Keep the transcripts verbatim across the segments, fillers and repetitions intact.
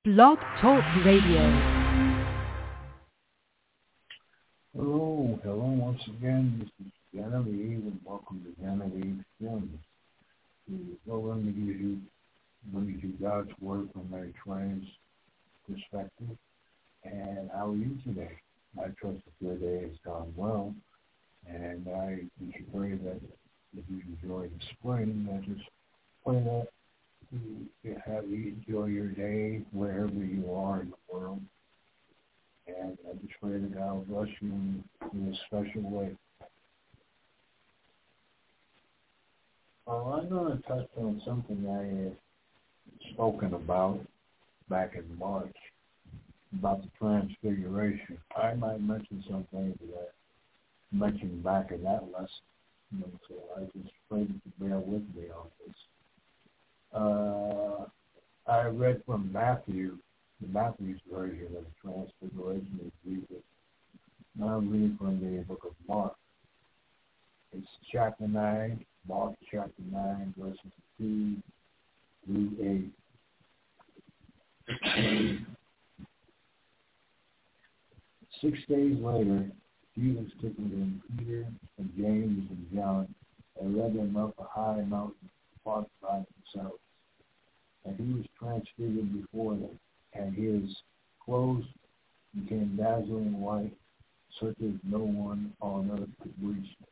Blog Talk Radio. Hello, hello once again. This is Genevieve, and welcome to Genevieve Films. We're going to give you, bring you God's Word from a trans perspective. And how are you today? I trust that your day has gone well, and I we should pray that if you enjoy the spring, I just pray that you have you enjoy your day wherever you are in the world. And I just pray that God will bless you in, in a special way. Well, I'm going to touch on something I had spoken about back in March, about the transfiguration. I might mention something that I mentioned back in that lesson. You know, so I just pray that you bear with me on this. Uh, I read from Matthew, the Matthew's version of the Transfiguration of Jesus. Now I'm reading from the book of Mark. It's chapter nine, Mark chapter nine, verses two through eight. Six days later, Jesus took with him Peter and James and John and led them up a high mountain apart by themselves. And he was transfigured before them, and his clothes became dazzling white, such as no one on earth could reach them.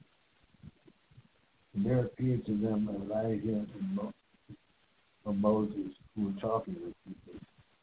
And there appeared to them Elijah and Mo- and Moses, who were talking with people.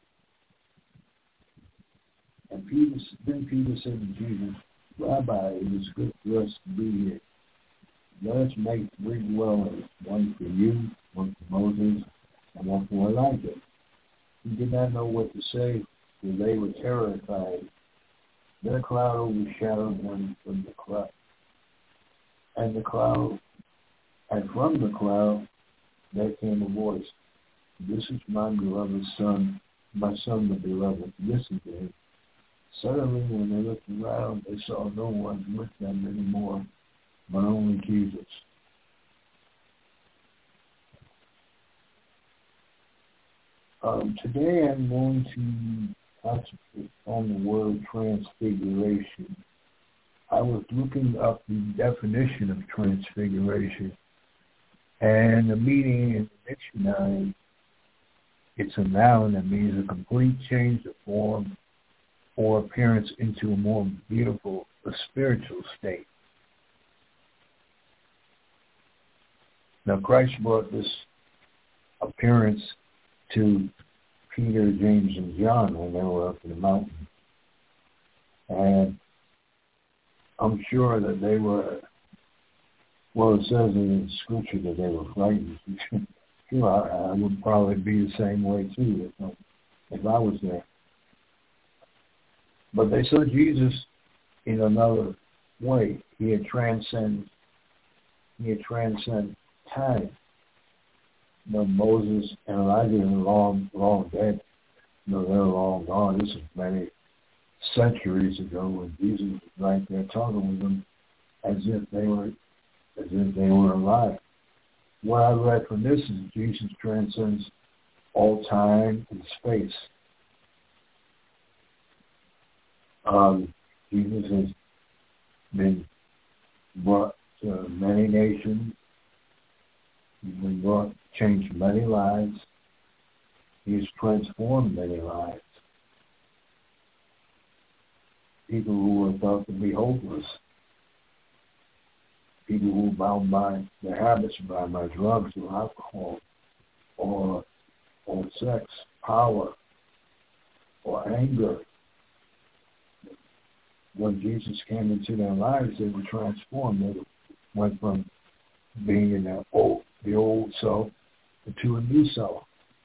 And Peter, then Peter said to Jesus, Rabbi, it is good for us to be here. Let us make three dwellings, one for you, one for Moses, and one for Elijah. He did not know what to say, for they were terrified. Then a cloud overshadowed them from the cloud, and the cloud, and from the cloud there came a voice. This is my beloved son, my son the beloved. Listen to him. Suddenly, when they looked around, they saw no one with them anymore, but only Jesus. Um, today I'm going to concentrate on the word transfiguration. I was looking up the definition of transfiguration, and the meaning in the dictionary, it's a noun that means a complete change of form or appearance into a more beautiful, a spiritual state. Now, Christ brought this appearance to Peter, James, and John when they were up in the mountain. And I'm sure that they were, well, it says in the scripture that they were frightened. You know, I, I would probably be the same way too if, if I was there. But they saw Jesus in another way. He had transcended, he had transcended time. You know, Moses and Elijah are long, long dead. You know, they're long gone. This is many centuries ago when Jesus was right there talking with them as if they were, as if they were alive. What I read from this is Jesus transcends all time and space. Um, Jesus has been brought to many nations. He's been brought, changed many lives. He's transformed many lives. People who were thought to be hopeless. People who were bound by their habits, by, by drugs or alcohol or, or sex, power, or anger. When Jesus came into their lives, they were transformed. They went from being in their old, the old self to a new self.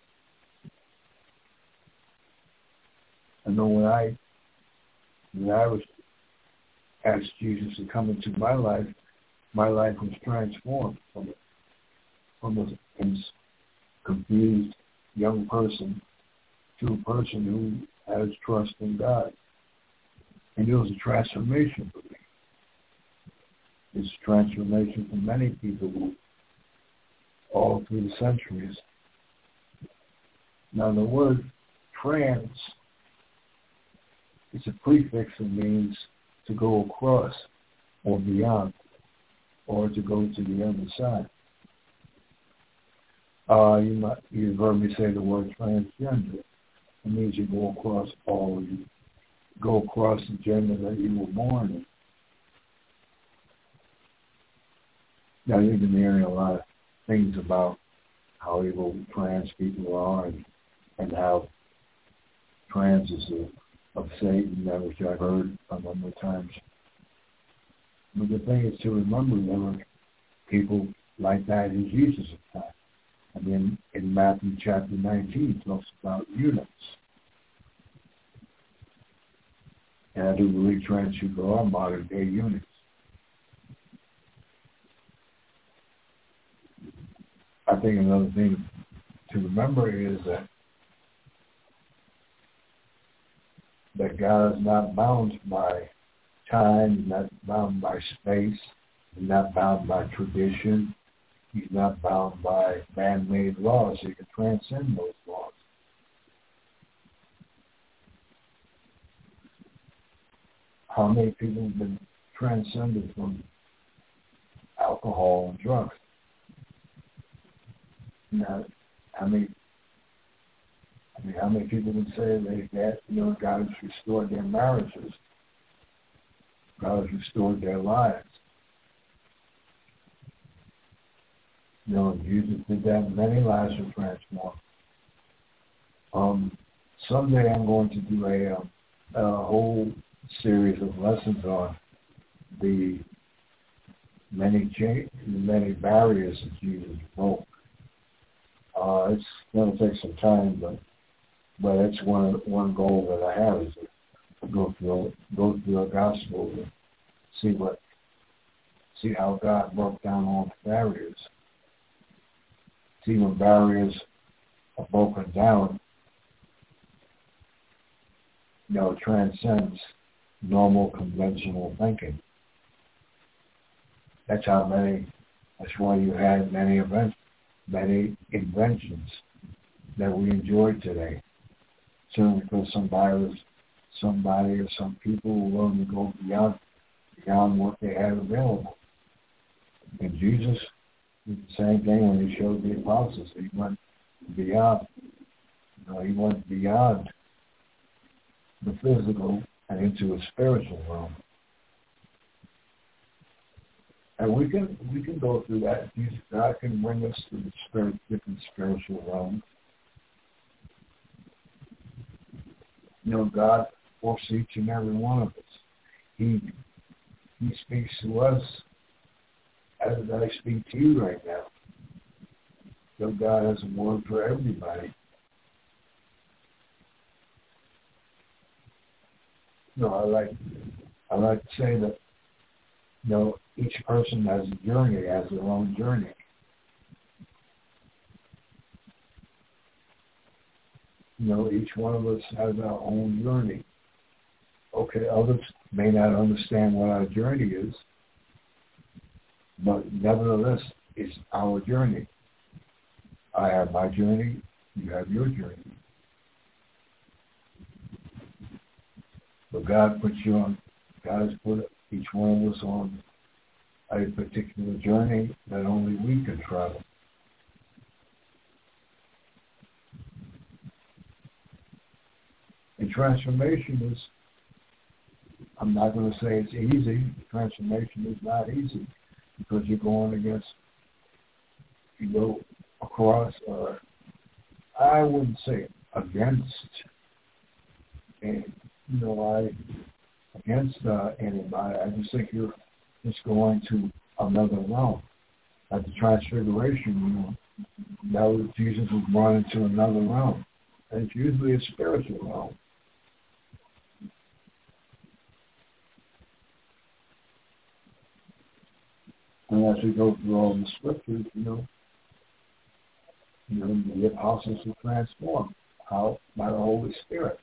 I know when I when I was asked Jesus to come into my life, my life was transformed from from a confused young person to a person who has trust in God. And it was a transformation for me. It's a transformation for many people who, all through the centuries. Now, the word trans is a prefix that means to go across or beyond or to go to the other side. Uh, you might, you've heard me say the word transgender. It means you go across all, you go across the gender that you were born in. Now, you've been hearing a lot of things about how evil trans people are and, and how trans is a, of Satan, that which I've heard a number of times. But the thing is to remember there were people like that in Jesus' time. I mean, in Matthew chapter nineteen, it talks about eunuchs. And I do believe trans people are modern day eunuchs. I think another thing to remember is that that God is not bound by time, he's not bound by space, he's not bound by tradition, he's not bound by man-made laws. He can transcend those laws. How many people have been transcended from alcohol and drugs? Now, how many, I mean, how many people would say they, that, you know, God has restored their marriages, God has restored their lives? You know, Jesus did that. Many lives were transformed. Um, someday I'm going to do a, a, a whole series of lessons on the many cha- many barriers that Jesus broke. Uh, it's going to take some time, but but it's one one goal that I have is to go through go through the gospel and see what see how God broke down all the barriers. See when barriers are broken down, you know, it transcends normal conventional thinking. That's how many. That's why you had many events. Many inventions that we enjoy today. Certainly because somebody, somebody or some people were willing to go beyond, beyond what they had available. And Jesus did the same thing when he showed the apostles. He went beyond. You know, he went beyond the physical and into a spiritual realm. And we can we can go through that. God can bring us to the spirit, different spiritual realms. You know, God works each and every one of us. He He speaks to us as I speak to you right now. So God has a word for everybody. You know, I like I like to say that, you know, each person has a journey, has their own journey. You know, each one of us has our own journey. Okay, others may not understand what our journey is, but nevertheless, it's our journey. I have my journey, you have your journey. But God puts you on, God has put each one of us on a particular journey that only we can travel. And transformation is, I'm not going to say it's easy. Transformation is not easy because you're going against, you go across, or I wouldn't say against, and you know, I against uh, anybody. I just think you're just going to another realm. At the Transfiguration, you know, that was, Jesus was brought into another realm. And it's usually a spiritual realm. And as we go through all the scriptures, you know, you know, the apostles were transformed. How? By the Holy Spirit.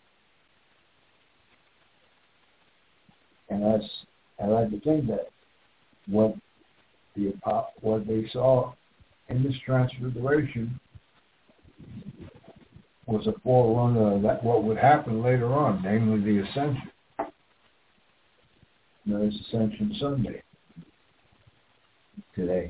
And that's, I like to think that what the what they saw in this transfiguration was a forerunner of that, what would happen later on, namely the Ascension. Now, it's Ascension Sunday today.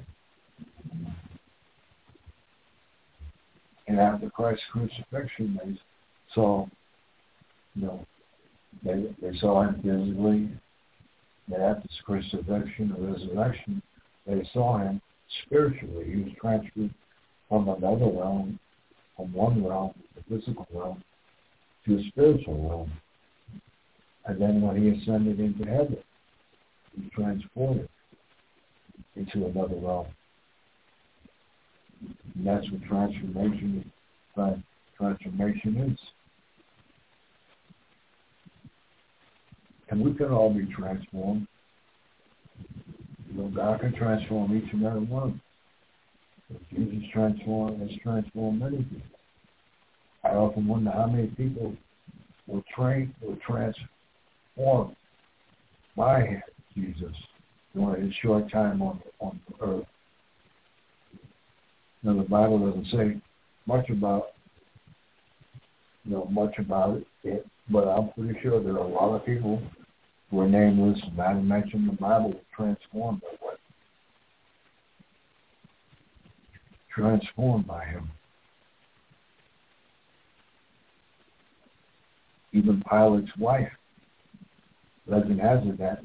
And after Christ's crucifixion, they saw, you know, they, they saw him physically. And after his crucifixion or resurrection, they saw him spiritually. He was transferred from another realm, from one realm, the physical realm, to a spiritual realm. And then when he ascended into heaven, he was transported into another realm. And that's what transformation, transformation is. And we can all be transformed. You know, God can transform each and every one. Jesus transformed, has transformed many people. I often wonder how many people were trained, were transformed by Jesus during his short time on, on earth. Now, the Bible doesn't say much about, you know, much about it, but I'm pretty sure there are a lot of people who are nameless, not mentioned in the Bible, were transformed by what? Transformed by him. Even Pilate's wife, legend has it that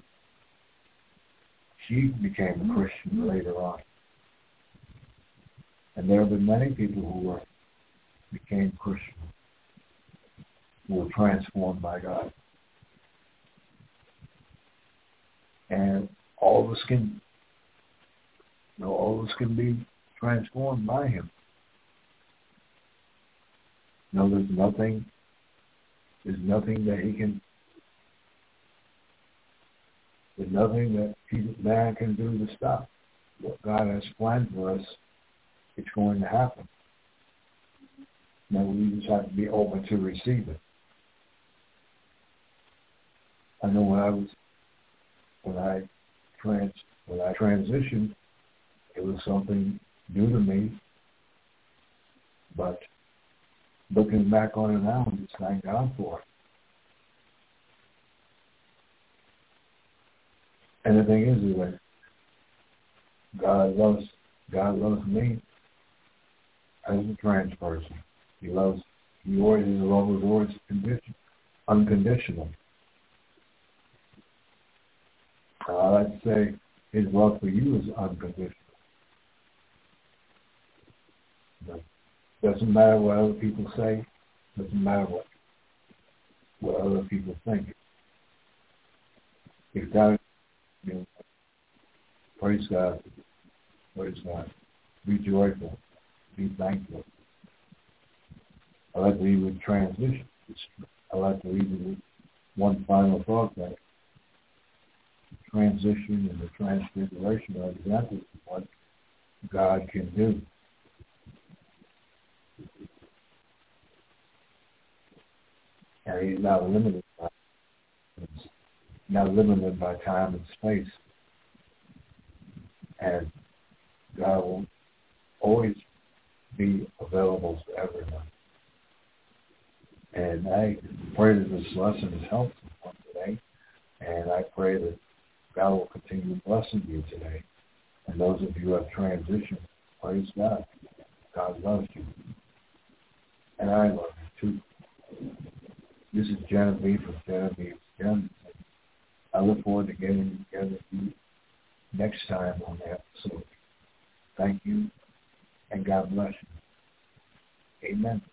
she became a Christian later on. And there have been many people who were became Christian, who were transformed by God. And all of us can, you know, all of us can be transformed by him. No, there's nothing, there's nothing that he can, there's nothing that man can do to stop what God has planned for us. It's going to happen. Now we just have to be open to receive it. I know when I was, when I trans, when I transitioned, it was something new to me. But looking back on it now, I just thank God for it. And the thing is, is that God loves, God loves me as a trans person. He loves, he always is love with words condition, unconditional. Uh, I like to say his love for you is unconditional. But doesn't matter what other people say, doesn't matter what what other people think. If God, you know, praise God, praise God, be joyful, be thankful. I like to leave with transition. I like to leave with one final thought that transition and the transfiguration are examples of what God can do. And he's not limited by not limited by time and space. And God will always be available to everyone. And I pray that this lesson has helped you today. And I pray that God will continue blessing you today. And those of you who have transitioned, praise God. God loves you. And I love you too. This is Genevieve from Genevieve's Gems. I look forward to getting together with you next time on the episode. Thank you, and God bless you. Amen.